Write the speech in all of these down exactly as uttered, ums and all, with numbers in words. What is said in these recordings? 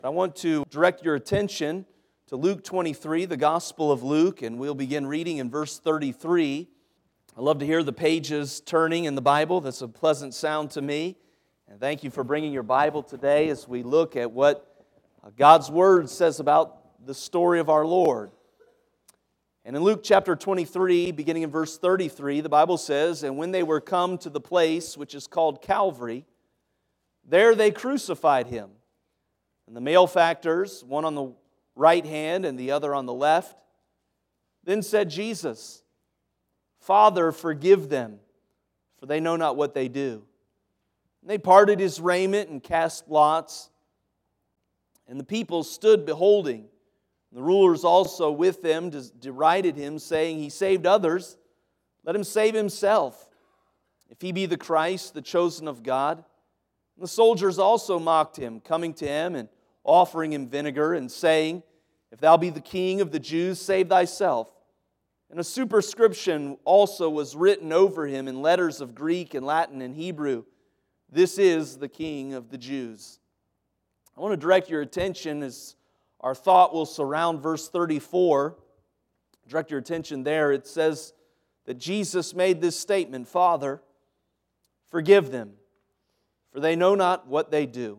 I want to direct your attention to Luke twenty-three, the Gospel of Luke, and we'll begin reading in verse thirty-three. I love to hear the pages turning in the Bible. That's a pleasant sound to me. And thank you for bringing your Bible today as we look at what God's Word says about the story of our Lord. And in Luke chapter twenty-three, beginning in verse thirty-three, the Bible says, "And when they were come to the place which is called Calvary, there they crucified Him. And the malefactors, one on the right hand and the other on the left. Then said Jesus, Father, forgive them, for they know not what they do. And they parted His raiment and cast lots. And the people stood beholding. The rulers also with them derided Him, saying, He saved others, let Him save Himself, if He be the Christ, the chosen of God. And the soldiers also mocked Him, coming to Him and offering Him vinegar, and saying, If Thou be the King of the Jews, save Thyself. And a superscription also was written over Him in letters of Greek and Latin and Hebrew, This is the King of the Jews. I want to direct your attention as our thought will surround verse thirty-four. Direct your attention there. It says that Jesus made this statement, Father, forgive them, for they know not what they do.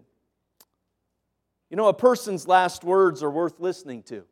You know, a person's last words are worth listening to.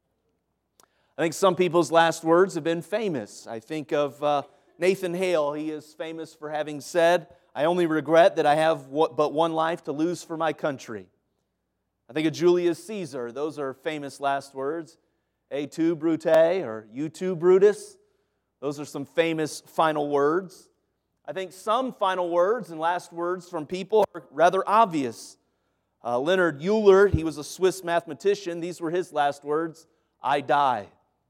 I think some people's last words have been famous. I think of uh, Nathan Hale. He is famous for having said, I only regret that I have what, but one life to lose for my country. I think of Julius Caesar. Those are famous last words. Et tu, Brute, or you too, Brutus. Those are some famous final words. I think some final words and last words from people are rather obvious. Uh, Leonard Euler, he was a Swiss mathematician. These were his last words, I die.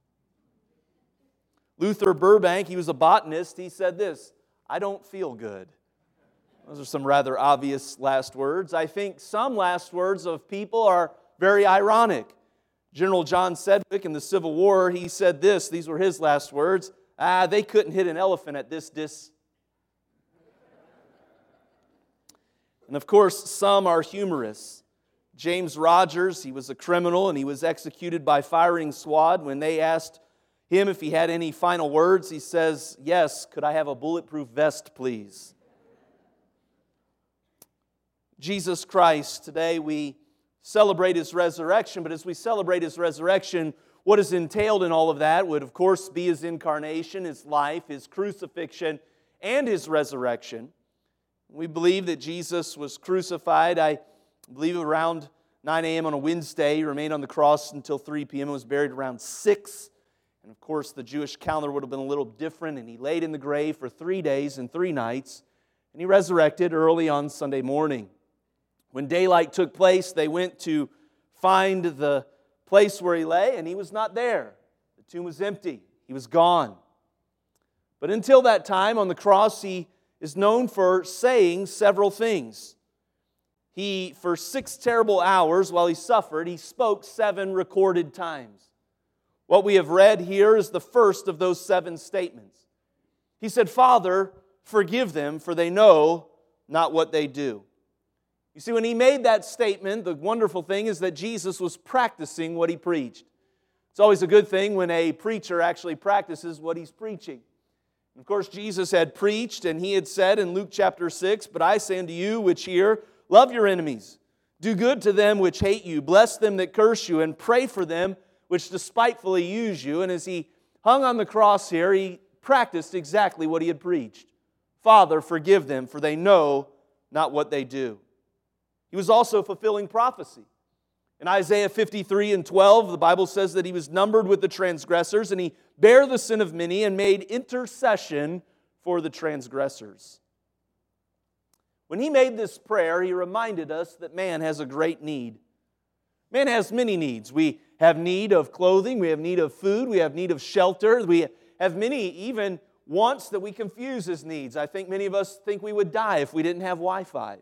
Luther Burbank, he was a botanist. He said this, I don't feel good. Those are some rather obvious last words. I think some last words of people are very ironic. General John Sedgwick in the Civil War, he said this, these were his last words, ah, they couldn't hit an elephant at this dis. And of course, some are humorous. James Rogers, he was a criminal and he was executed by firing squad. When they asked him if he had any final words, he says, yes, could I have a bulletproof vest, please? Jesus Christ, today we celebrate His resurrection, but as we celebrate His resurrection, what is entailed in all of that would, of course, be His incarnation, His life, His crucifixion, and His resurrection. We believe that Jesus was crucified, I believe around nine a.m. on a Wednesday. He remained on the cross until three p.m. and was buried around six. And of course, the Jewish calendar would have been a little different, and He laid in the grave for three days and three nights, and He resurrected early on Sunday morning. When daylight took place, they went to find the place where He lay, and He was not there. The tomb was empty. He was gone. But until that time, on the cross, He is known for saying several things. He, for six terrible hours while He suffered, He spoke seven recorded times. What we have read here is the first of those seven statements. He said, Father, forgive them, for they know not what they do. You see, when He made that statement, the wonderful thing is that Jesus was practicing what He preached. It's always a good thing when a preacher actually practices what he's preaching. Of course, Jesus had preached, and He had said in Luke chapter six, But I say unto you which hear, love your enemies, do good to them which hate you, bless them that curse you, and pray for them which despitefully use you. And as He hung on the cross here, He practiced exactly what He had preached. Father, forgive them, for they know not what they do. He was also fulfilling prophecy. In Isaiah fifty-three and twelve, the Bible says that He was numbered with the transgressors, and He bare the sin of many and made intercession for the transgressors. When He made this prayer, He reminded us that man has a great need. Man has many needs. We have need of clothing, we have need of food, we have need of shelter, we have many even wants that we confuse as needs. I think many of us think we would die if we didn't have Wi-Fi.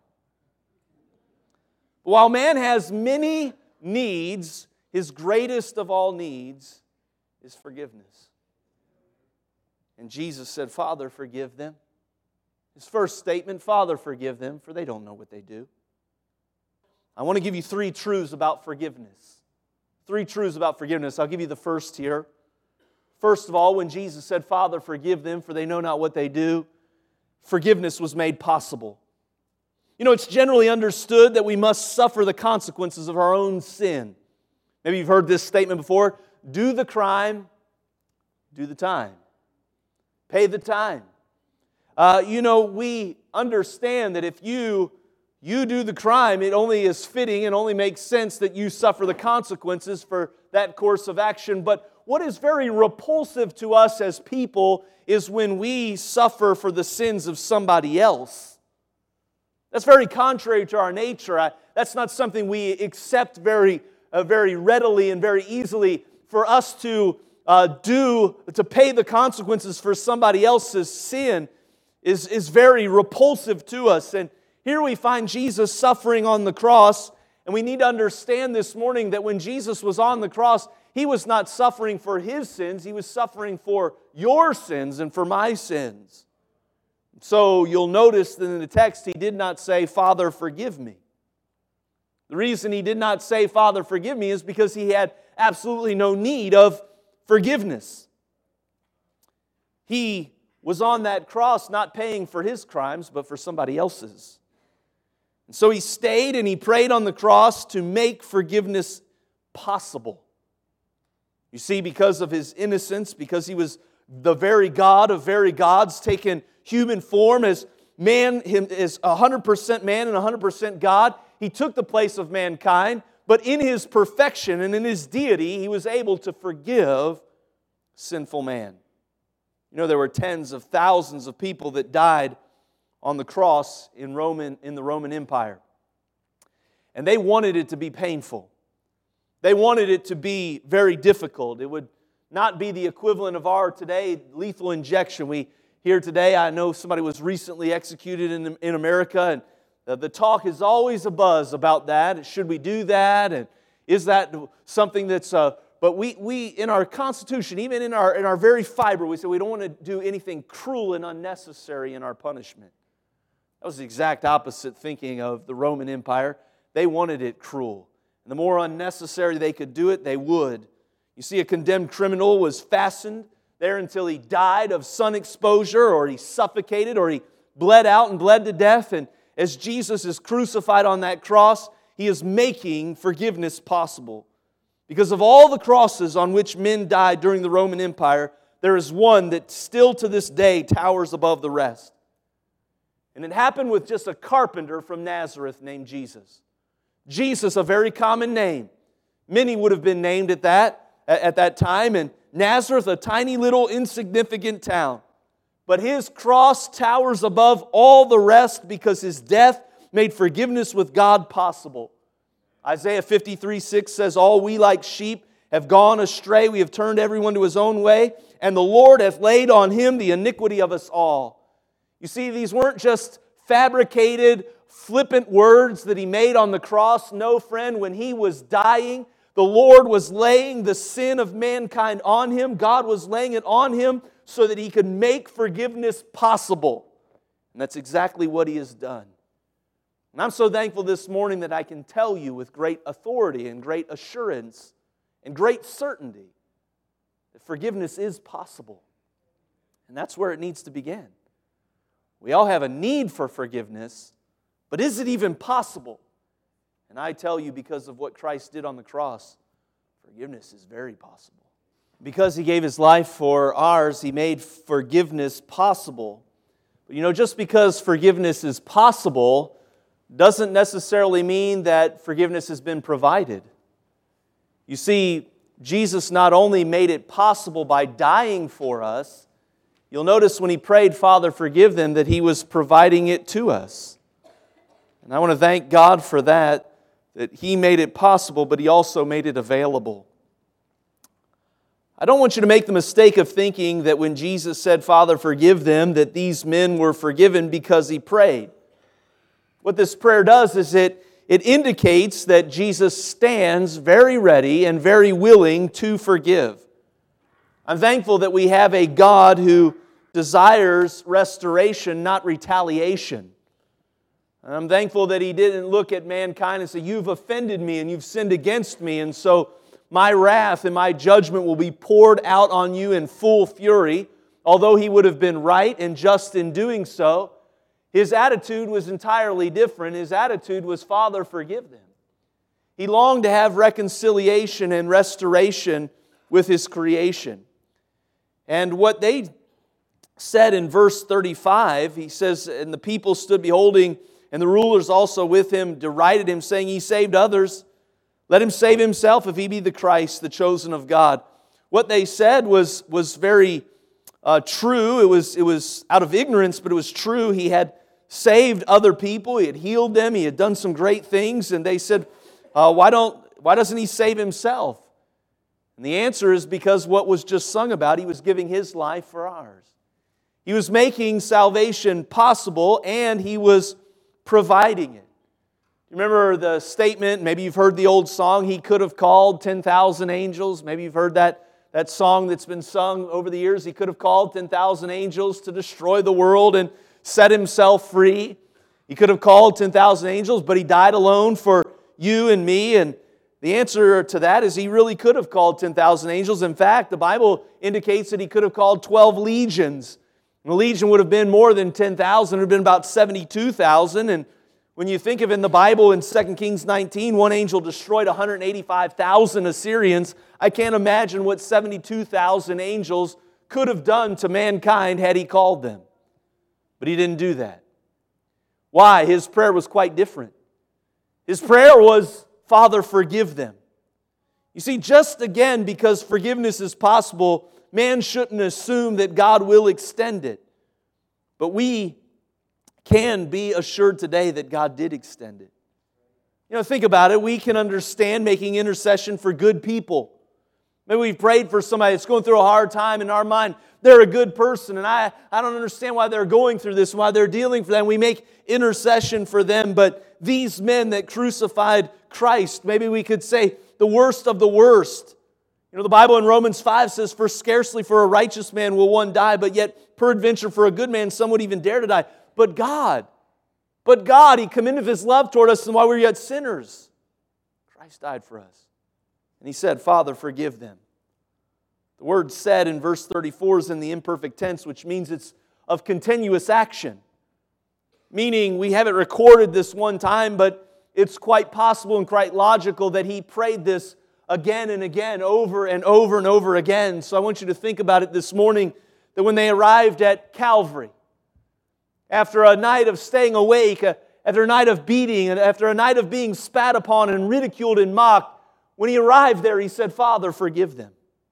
While man has many needs, his greatest of all needs is forgiveness. And Jesus said, Father, forgive them. His first statement, Father, forgive them, for they don't know what they do. I want to give you three truths about forgiveness. Three truths about forgiveness. I'll give you the first here. First of all, when Jesus said, Father, forgive them, for they know not what they do, forgiveness was made possible. You know, it's generally understood that we must suffer the consequences of our own sin. Maybe you've heard this statement before. Do the crime, do the time. Pay the time. Uh, you know, we understand that if you, you do the crime, it only is fitting and only makes sense that you suffer the consequences for that course of action. But what is very repulsive to us as people is when we suffer for the sins of somebody else. That's very contrary to our nature. I, that's not something we accept very, uh, very readily and very easily. For us to uh, do, to pay the consequences for somebody else's sin is, is very repulsive to us. And here we find Jesus suffering on the cross. And we need to understand this morning that when Jesus was on the cross, He was not suffering for His sins. He was suffering for your sins and for my sins. So you'll notice that in the text, He did not say, Father, forgive me. The reason He did not say, Father, forgive me, is because He had absolutely no need of forgiveness. He was on that cross not paying for His crimes, but for somebody else's. And so He stayed and He prayed on the cross to make forgiveness possible. You see, because of His innocence, because He was the very God of very gods, taken human form as man, Him is one hundred percent man and one hundred percent God, He took the place of mankind, but in His perfection and in His deity, He was able to forgive sinful man. You know, there were tens of thousands of people that died on the cross in Roman in the Roman Empire. And they wanted it to be painful. They wanted it to be very difficult. It would not be the equivalent of our today lethal injection. We hear today, I know somebody was recently executed in, in America, and the, the talk is always a buzz about that. Should we do that? And is that something that's... Uh, but we, we, in our Constitution, even in our, in our very fiber, we say we don't want to do anything cruel and unnecessary in our punishment. That was the exact opposite thinking of the Roman Empire. They wanted it cruel. And the more unnecessary they could do it, they would. You see, a condemned criminal was fastened there until he died of sun exposure, or he suffocated, or he bled out and bled to death. And as Jesus is crucified on that cross, He is making forgiveness possible. Because of all the crosses on which men died during the Roman Empire, there is one that still to this day towers above the rest. And it happened with just a carpenter from Nazareth named Jesus. Jesus, a very common name. Many would have been named at that, at that time. And Nazareth, a tiny little insignificant town. But His cross towers above all the rest because His death made forgiveness with God possible. Isaiah fifty-three six says, All we like sheep have gone astray. We have turned everyone to his own way. And the Lord hath laid on Him the iniquity of us all. You see, these weren't just fabricated, flippant words that He made on the cross. No, friend, when He was dying, the Lord was laying the sin of mankind on Him. God was laying it on Him so that He could make forgiveness possible. And that's exactly what He has done. And I'm so thankful this morning that I can tell you with great authority and great assurance and great certainty that forgiveness is possible. And that's where it needs to begin. We all have a need for forgiveness, but is it even possible? And I tell you, because of what Christ did on the cross, forgiveness is very possible. Because He gave His life for ours, He made forgiveness possible. But you know, just because forgiveness is possible doesn't necessarily mean that forgiveness has been provided. You see, Jesus not only made it possible by dying for us, you'll notice when He prayed, Father, forgive them, that He was providing it to us. And I want to thank God for that, that He made it possible, but He also made it available. I don't want you to make the mistake of thinking that when Jesus said, Father, forgive them, that these men were forgiven because He prayed. What this prayer does is it, it indicates that Jesus stands very ready and very willing to forgive. I'm thankful that we have a God who desires restoration, not retaliation. I'm thankful that He didn't look at mankind and say, you've offended me and you've sinned against me, and so my wrath and my judgment will be poured out on you in full fury. Although He would have been right and just in doing so, His attitude was entirely different. His attitude was, Father, forgive them. He longed to have reconciliation and restoration with His creation. And what they said in verse thirty-five, He says, and the people stood beholding, and the rulers also with Him derided Him, saying, He saved others. Let Him save Himself if He be the Christ, the chosen of God. What they said was, was very uh, true. It was, it was out of ignorance, but it was true. He had saved other people. He had healed them. He had done some great things. And they said, uh, why don't, why doesn't He save Himself? And the answer is because what was just sung about, He was giving His life for ours. He was making salvation possible, and He was providing it. You remember the statement, maybe you've heard the old song, He could have called ten thousand angels. Maybe you've heard that, that song that's been sung over the years. He could have called ten thousand angels to destroy the world and set Himself free. He could have called ten thousand angels, but He died alone for you and me. And the answer to that is He really could have called ten thousand angels. In fact, the Bible indicates that He could have called twelve legions. And a legion would have been more than ten thousand. It would have been about seventy-two thousand. And when you think of in the Bible in Second Kings nineteen, one angel destroyed one hundred eighty-five thousand Assyrians. I can't imagine what seventy-two thousand angels could have done to mankind had He called them. But He didn't do that. Why? His prayer was quite different. His prayer was, Father, forgive them. You see, just again, because forgiveness is possible, man shouldn't assume that God will extend it. But we can be assured today that God did extend it. You know, think about it. We can understand making intercession for good people. Maybe we've prayed for somebody that's going through a hard time in our mind. They're a good person, and I, I don't understand why they're going through this, why they're dealing for them. We make intercession for them, but these men that crucified Christ, maybe we could say the worst of the worst. You know, the Bible in Romans five says, For scarcely for a righteous man will one die, but yet peradventure for a good man some would even dare to die. But God, but God, He commended His love toward us, and while we were yet sinners, Christ died for us. And He said, Father, forgive them. The word said in verse thirty-four is in the imperfect tense, which means it's of continuous action. Meaning we have it recorded this one time, but it's quite possible and quite logical that He prayed this again and again, over and over and over again. So I want you to think about it this morning, that when they arrived at Calvary, after a night of staying awake, after a night of beating, and after a night of being spat upon and ridiculed and mocked, when He arrived there, He said, Father, forgive them.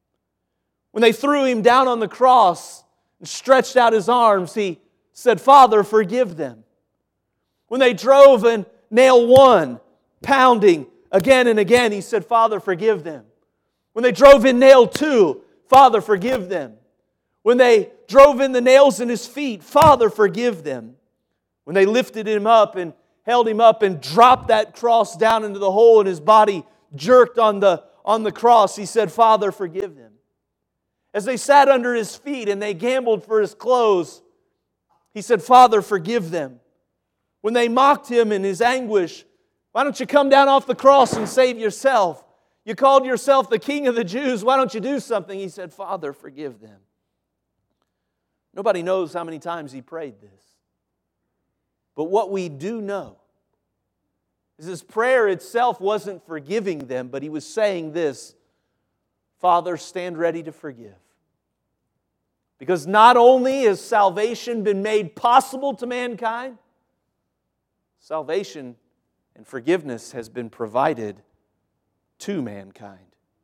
When they threw Him down on the cross and stretched out His arms, He said, Father, forgive them. When they drove in nail one, pounding again and again, He said, Father, forgive them. When they drove in nail two, Father, forgive them. When they drove in the nails in His feet, Father, forgive them. When they lifted Him up and held Him up and dropped that cross down into the hole and His body jerked on the, on the cross, He said, Father, forgive them. As they sat under His feet and they gambled for His clothes, He said, Father, forgive them. When they mocked Him in His anguish, why don't you come down off the cross and save yourself? You called yourself the King of the Jews. Why don't you do something? He said, Father, forgive them. Nobody knows how many times He prayed this. But what we do know is His prayer itself wasn't forgiving them, but He was saying this, Father, stand ready to forgive. Because not only has salvation been made possible to mankind, salvation and forgiveness has been provided to mankind.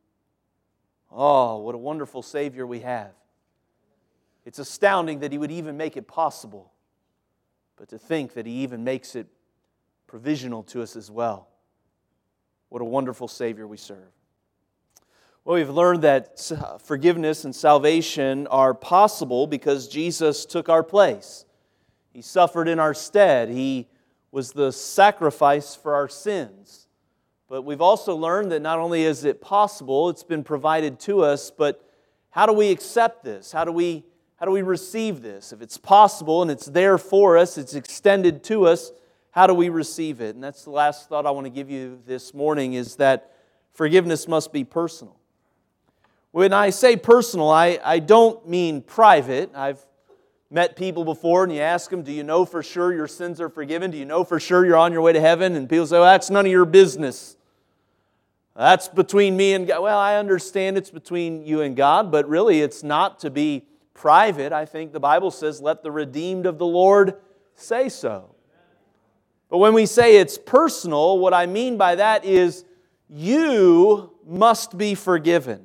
Oh, what a wonderful Savior we have. It's astounding that He would even make it possible, but to think that He even makes it provisional to us as well. What a wonderful Savior we serve. Well, we've learned that forgiveness and salvation are possible because Jesus took our place. He suffered in our stead. He was the sacrifice for our sins. But we've also learned that not only is it possible, it's been provided to us, but how do we accept this? How do we, how do we receive this? If it's possible and it's there for us, it's extended to us, how do we receive it? And that's the last thought I want to give you this morning, is that forgiveness must be personal. When I say personal, I, I don't mean private. I've met people before and you ask them, do you know for sure your sins are forgiven? Do you know for sure you're on your way to heaven? And people say, well, that's none of your business. That's between me and God. Well, I understand it's between you and God, but really it's not to be private. I think the Bible says, let the redeemed of the Lord say so. But when we say it's personal, what I mean by that is you must be forgiven.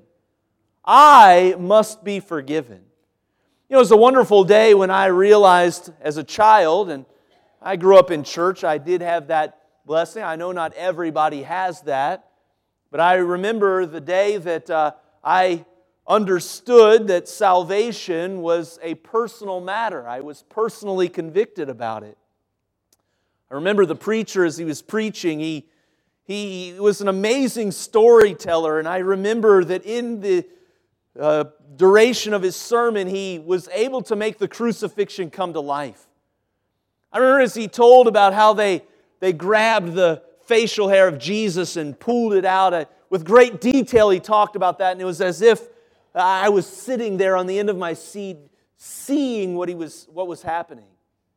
I must be forgiven. You know, it was a wonderful day when I realized as a child, and I grew up in church, I did have that blessing. I know not everybody has that, but I remember the day that uh, I understood that salvation was a personal matter. I was personally convicted about it. I remember the preacher as he was preaching, he, he was an amazing storyteller, and I remember that in the uh, duration of his sermon, he was able to make the crucifixion come to life. I remember as he told about how they, they grabbed the facial hair of Jesus and pulled it out. Uh, with great detail he talked about that, and it was as if I was sitting there on the end of my seat seeing what he was, what was happening.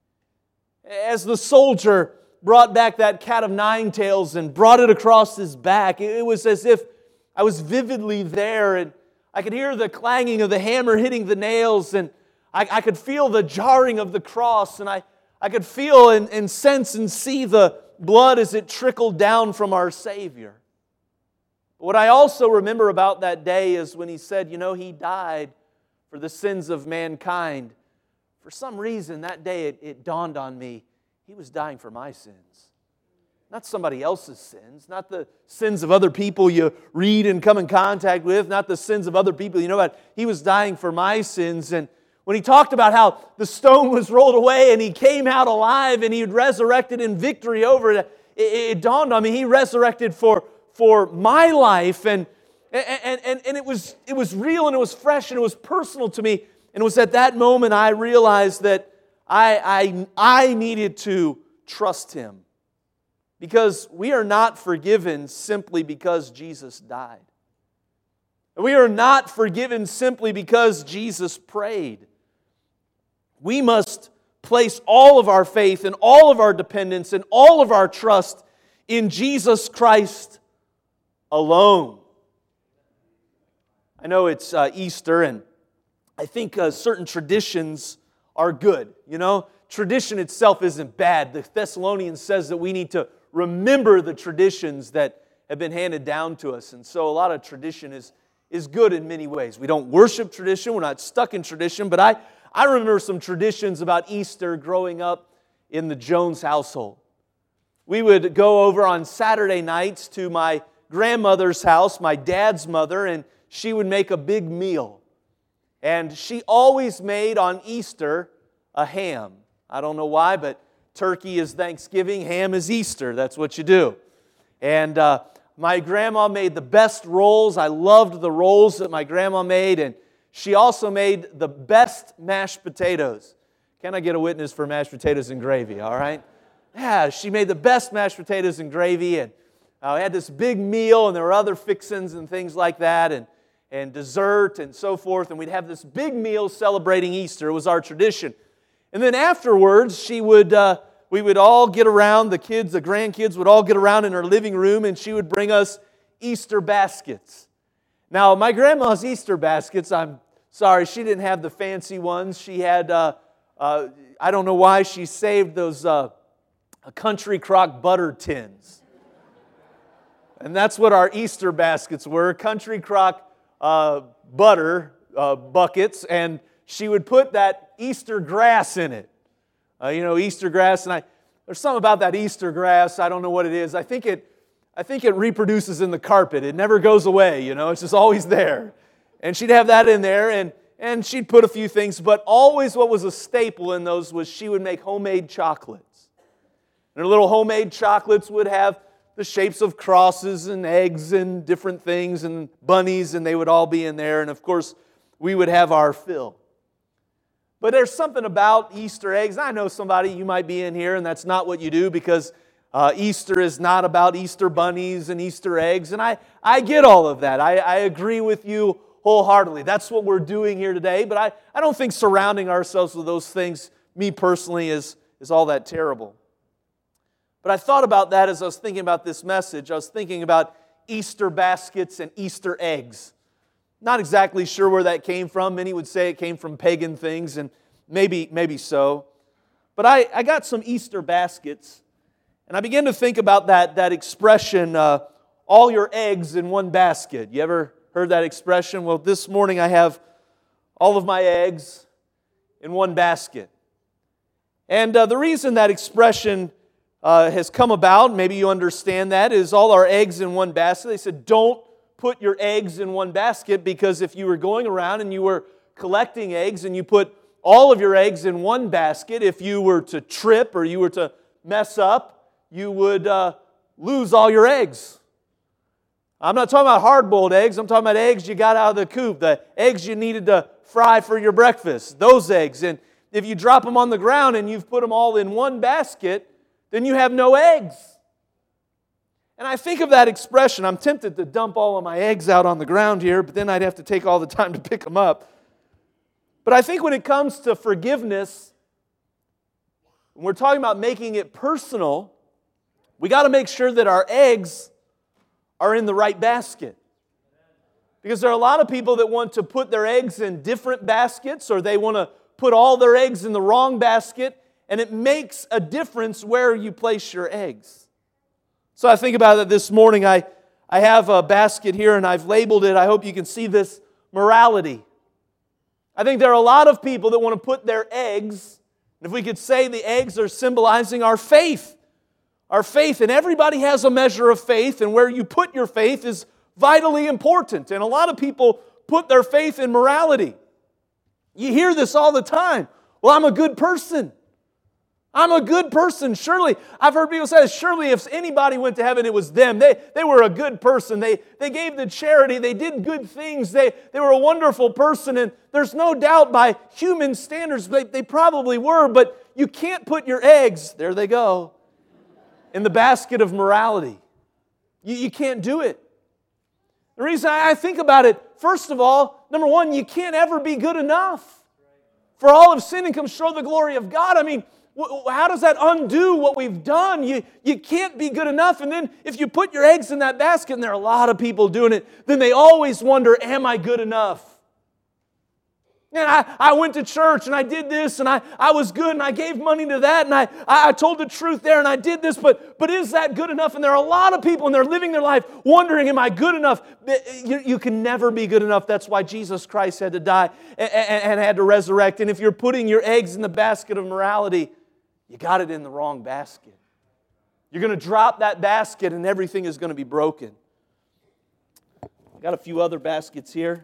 As the soldier brought back that cat of nine tails and brought it across his back, it was as if I was vividly there, and I could hear the clanging of the hammer hitting the nails, and I, I could feel the jarring of the cross, and I, I could feel and, and sense and see the blood as it trickled down from our Savior. What I also remember about that day is when He said, you know, He died for the sins of mankind. For some reason, that day it, it dawned on me, He was dying for my sins. Not somebody else's sins, not the sins of other people you read and come in contact with, not the sins of other people you know about. He was dying for my sins. And when He talked about how the stone was rolled away and He came out alive and He had resurrected in victory over it, it, it dawned on me He resurrected for, for my life. And, and, and, and it was, it was real and it was fresh and it was personal to me. And it was at that moment I realized that I, I, I needed to trust Him. Because we are not forgiven simply because Jesus died. We are not forgiven simply because Jesus prayed. We must place all of our faith and all of our dependence and all of our trust in Jesus Christ alone. I know it's uh, Easter, and I think uh, certain traditions are good. You know, tradition itself isn't bad. The Thessalonians says that we need to remember the traditions that have been handed down to us. And so a lot of tradition is, is good in many ways. We don't worship tradition. We're not stuck in tradition. But I, I remember some traditions about Easter growing up in the Jones household. We would go over on Saturday nights to my grandmother's house, my dad's mother, and she would make a big meal. And she always made on Easter a ham. I don't know why, but turkey is Thanksgiving, ham is Easter. That's what you do. And uh, my grandma made the best rolls. I loved the rolls that my grandma made. And she also made the best mashed potatoes. Can I get a witness for mashed potatoes and gravy, all right? Yeah, she made the best mashed potatoes and gravy. And uh, we had this big meal, and there were other fixins and things like that, and, and dessert and so forth. And we'd have this big meal celebrating Easter. It was our tradition. And then afterwards, she would, uh, we would all get around, the kids, the grandkids would all get around in her living room, and she would bring us Easter baskets. Now, my grandma's Easter baskets, I'm sorry, she didn't have the fancy ones. She had, uh, uh, I don't know why, she saved those uh, Country Crock butter tins. And that's what our Easter baskets were, Country Crock uh, butter uh, buckets, and she would put that Easter grass in it. Uh, you know, Easter grass, and I there's something about that Easter grass, I don't know what it is. I think it I think it reproduces in the carpet. It never goes away, you know, it's just always there. And she'd have that in there, and, and she'd put a few things, but always what was a staple in those was she would make homemade chocolates. And her little homemade chocolates would have the shapes of crosses and eggs and different things and bunnies, and they would all be in there, and of course, we would have our fill. But there's something about Easter eggs. I know somebody, you might be in here, and that's not what you do because uh, Easter is not about Easter bunnies and Easter eggs. And I, I get all of that. I, I agree with you wholeheartedly. That's what we're doing here today. But I, I don't think surrounding ourselves with those things, me personally, is, is all that terrible. But I thought about that as I was thinking about this message. I was thinking about Easter baskets and Easter eggs. Not exactly sure where that came from. Many would say it came from pagan things, and maybe, maybe so. But I, I got some Easter baskets, and I began to think about that, that expression, uh, all your eggs in one basket. You ever heard that expression? Well, this morning I have all of my eggs in one basket. And uh, the reason that expression uh, has come about, maybe you understand that, is all our eggs in one basket. They said, don't put your eggs in one basket, because if you were going around and you were collecting eggs and you put all of your eggs in one basket, if you were to trip or you were to mess up, you would uh, lose all your eggs. I'm not talking about hard-boiled eggs. I'm talking about eggs you got out of the coop, the eggs you needed to fry for your breakfast, those eggs. And if you drop them on the ground and you've put them all in one basket, then you have no eggs. And I think of that expression. I'm tempted to dump all of my eggs out on the ground here, but then I'd have to take all the time to pick them up. But I think when it comes to forgiveness, when we're talking about making it personal, we got to make sure that our eggs are in the right basket. Because there are a lot of people that want to put their eggs in different baskets, or they want to put all their eggs in the wrong basket, and it makes a difference where you place your eggs. So I think about it this morning. I, I have a basket here and I've labeled it, I hope you can see this, morality. I think there are a lot of people that want to put their eggs, and if we could say the eggs are symbolizing our faith. Our faith, and everybody has a measure of faith, and where you put your faith is vitally important. And a lot of people put their faith in morality. You hear this all the time. Well, I'm a good person. I'm a good person. Surely, I've heard people say, surely if anybody went to heaven, it was them. They, they were a good person. They, they gave the charity. They did good things. They, they were a wonderful person. And there's no doubt by human standards, they, they probably were. But you can't put your eggs, there they go, in the basket of morality. You, you can't do it. The reason I think about it, first of all, number one, you can't ever be good enough. For all have sinned and come short of the glory of God. I mean, how does that undo what we've done? You, you can't be good enough. And then if you put your eggs in that basket, and there are a lot of people doing it, then they always wonder, am I good enough? And I, I went to church and I did this and I, I was good and I gave money to that and I, I told the truth there and I did this, but, but is that good enough? And there are a lot of people and they're living their life wondering, am I good enough? You, you can never be good enough. That's why Jesus Christ had to die and, and, and had to resurrect. And if you're putting your eggs in the basket of morality, you got it in the wrong basket. You're going to drop that basket and everything is going to be broken. I've got a few other baskets here.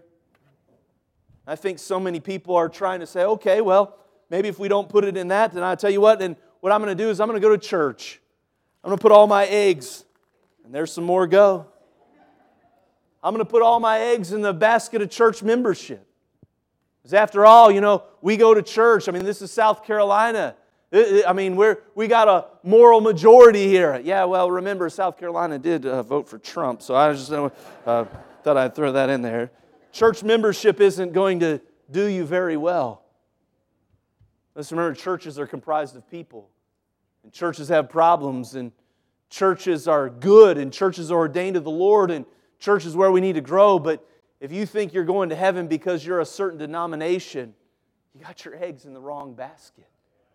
I think so many people are trying to say, okay, well, maybe if we don't put it in that, then I'll tell you what, then what I'm going to do is I'm going to go to church. I'm going to put all my eggs, and there's some more go. I'm going to put all my eggs in the basket of church membership. Because after all, you know, we go to church. I mean, this is South Carolina. I mean, we're, we got a moral majority here. Yeah, well, remember, South Carolina did uh, vote for Trump, so I just uh, thought I'd throw that in there. Church membership isn't going to do you very well. Let's remember, churches are comprised of people. And churches have problems. And churches are good. And churches are ordained of the Lord. And church is where we need to grow. But if you think you're going to heaven because you're a certain denomination, you got your eggs in the wrong basket.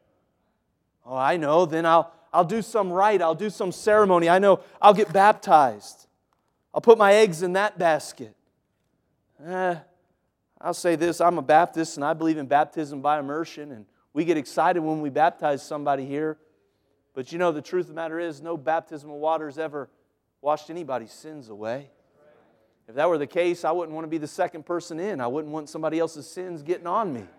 Oh, I know. Then I'll, I'll do some rite. I'll do some ceremony. I know I'll get baptized. I'll put my eggs in that basket. Eh, I'll say this, I'm a Baptist and I believe in baptism by immersion, and we get excited when we baptize somebody here. But you know, the truth of the matter is, no baptismal water has ever washed anybody's sins away. If that were the case, I wouldn't want to be the second person in. I wouldn't want somebody else's sins getting on me.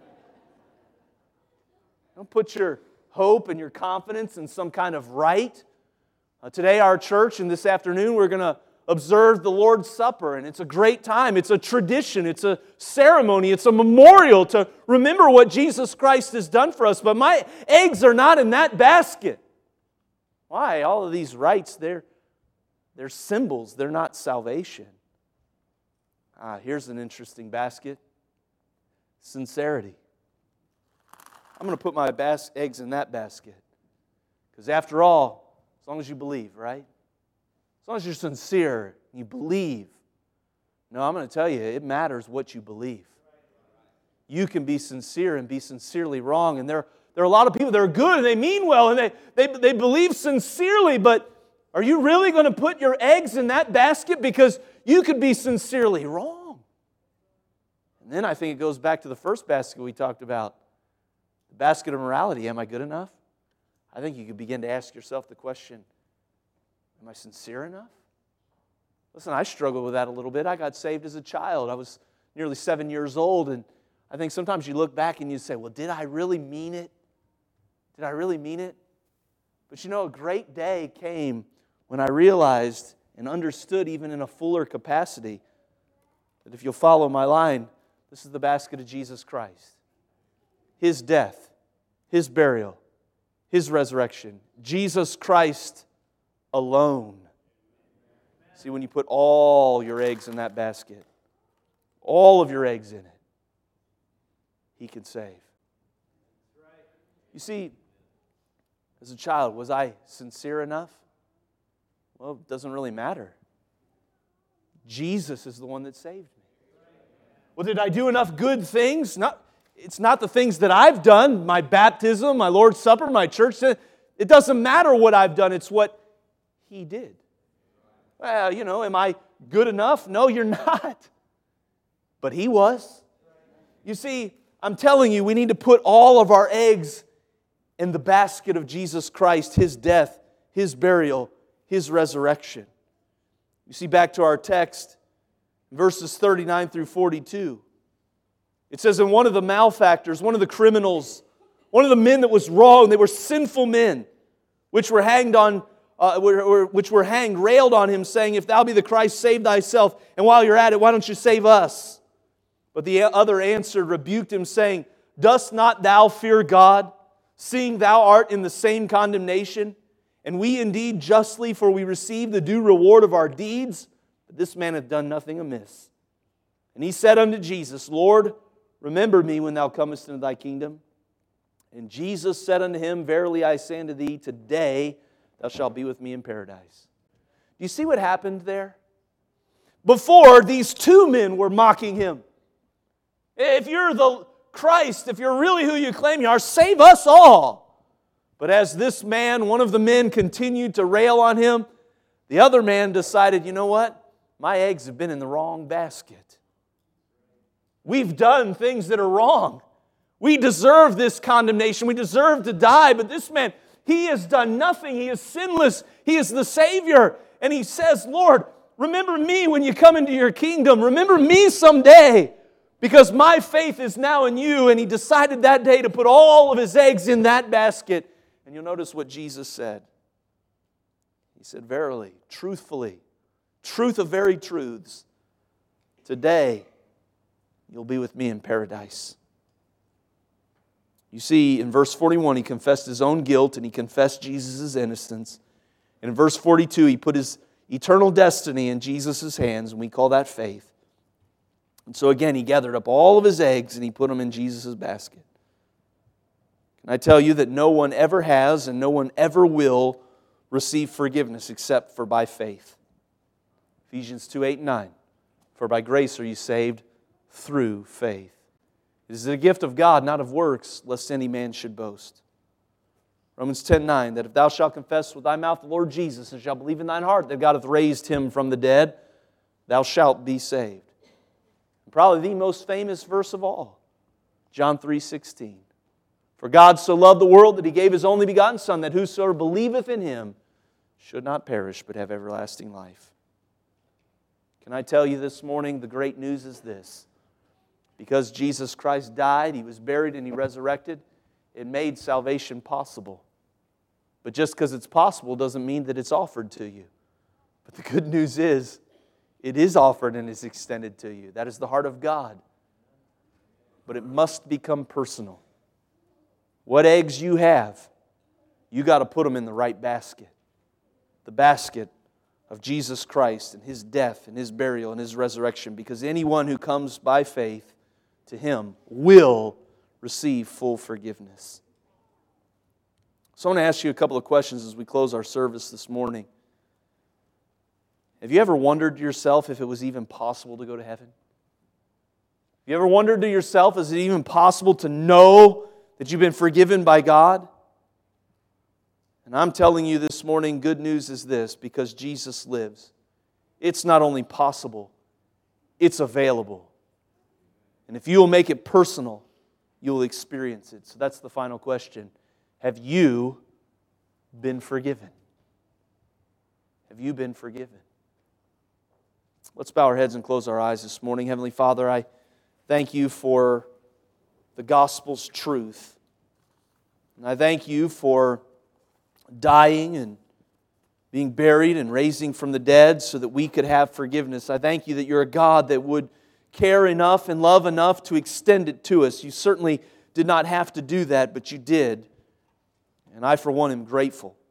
Don't put your hope and your confidence in some kind of rite. Uh, today, our church, and this afternoon, we're going to observe the Lord's Supper, and it's a great time. It's a tradition. It's a ceremony. It's a memorial to remember what Jesus Christ has done for us. But my eggs are not in that basket. Why? All of these rites, they're, they're symbols. They're not salvation. Ah, here's an interesting basket. Sincerity. I'm going to put my bas- eggs in that basket. Because after all, as long as you believe, right? As long as you're sincere, you believe. No, I'm going to tell you, it matters what you believe. You can be sincere and be sincerely wrong. And there, there are a lot of people that are good and they mean well and they, they, they believe sincerely, but are you really going to put your eggs in that basket? Because you could be sincerely wrong. And then I think it goes back to the first basket we talked about. The basket of morality. Am I good enough? I think you could begin to ask yourself the question, am I sincere enough? Listen, I struggled with that a little bit. I got saved as a child. I was nearly seven years old, and I think sometimes you look back and you say, well, did I really mean it? Did I really mean it? But you know, a great day came when I realized and understood, even in a fuller capacity, that if you'll follow my line, this is the basket of Jesus Christ. His death, His burial, His resurrection. Jesus Christ alone. See, when you put all your eggs in that basket, all of your eggs in it, He can save. You see, as a child, was I sincere enough? Well, it doesn't really matter. Jesus is the one that saved me. Well, did I do enough good things? Not, it's not the things that I've done, my baptism, my Lord's Supper, my church. It doesn't matter what I've done, it's what He did. Well, you know, am I good enough? No, you're not. But He was. You see, I'm telling you, we need to put all of our eggs in the basket of Jesus Christ, His death, His burial, His resurrection. You see, back to our text, verses thirty-nine through forty-two. It says, and one of the malefactors, one of the criminals, one of the men that was wrong, they were sinful men, which were hanged on, uh, which were hanged, railed on him, saying, if thou be the Christ, save thyself, and while you're at it, why don't you save us? But the other answered, rebuked him, saying, dost not thou fear God, seeing thou art in the same condemnation? And we indeed justly, for we receive the due reward of our deeds, but this man hath done nothing amiss. And he said unto Jesus, Lord, remember me when thou comest into thy kingdom. And Jesus said unto him, verily I say unto thee, today thou shalt be with me in paradise. Do you see what happened there? Before, these two men were mocking Him. If you're the Christ, if you're really who you claim you are, save us all. But as this man, one of the men, continued to rail on Him, the other man decided, you know what? My eggs have been in the wrong basket. We've done things that are wrong. We deserve this condemnation. We deserve to die. But this man, he has done nothing. He is sinless. He is the Savior. And he says, Lord, remember me when you come into your kingdom. Remember me someday. Because my faith is now in you. And he decided that day to put all of his eggs in that basket. And you'll notice what Jesus said. He said, verily, truthfully, truth of very truths, today you'll be with me in paradise. You see, in verse forty-one, he confessed his own guilt and he confessed Jesus' innocence. And in verse forty-two, he put his eternal destiny in Jesus' hands, and we call that faith. And so again, he gathered up all of his eggs and he put them in Jesus' basket. Can I tell you that no one ever has and no one ever will receive forgiveness except for by faith? Ephesians two, eight, and nine. For by grace are you saved through faith. It is a gift of God, not of works, lest any man should boast. Romans ten, nine, that if thou shalt confess with thy mouth the Lord Jesus, and shalt believe in thine heart that God hath raised Him from the dead, thou shalt be saved. And probably the most famous verse of all, John three, sixteen. For God so loved the world that He gave His only begotten Son, that whosoever believeth in Him should not perish, but have everlasting life. Can I tell you this morning, the great news is this. Because Jesus Christ died, He was buried, and He resurrected, it made salvation possible. But just because it's possible doesn't mean that it's offered to you. But the good news is, it is offered and is extended to you. That is the heart of God. But it must become personal. What eggs you have, you got to put them in the right basket. The basket of Jesus Christ and His death and His burial and His resurrection. Because anyone who comes by faith to Him will receive full forgiveness. So I want to ask you a couple of questions as we close our service this morning. Have you ever wondered to yourself if it was even possible to go to heaven? Have you ever wondered to yourself, is it even possible to know that you've been forgiven by God? And I'm telling you this morning, good news is this, because Jesus lives. It's not only possible, it's available. And if you will make it personal, you will experience it. So that's the final question. Have you been forgiven? Have you been forgiven? Let's bow our heads and close our eyes this morning. Heavenly Father, I thank You for the gospel's truth. And I thank You for dying and being buried and raising from the dead so that we could have forgiveness. I thank You that You're a God that would care enough and love enough to extend it to us. You certainly did not have to do that, but You did. And I, for one, am grateful.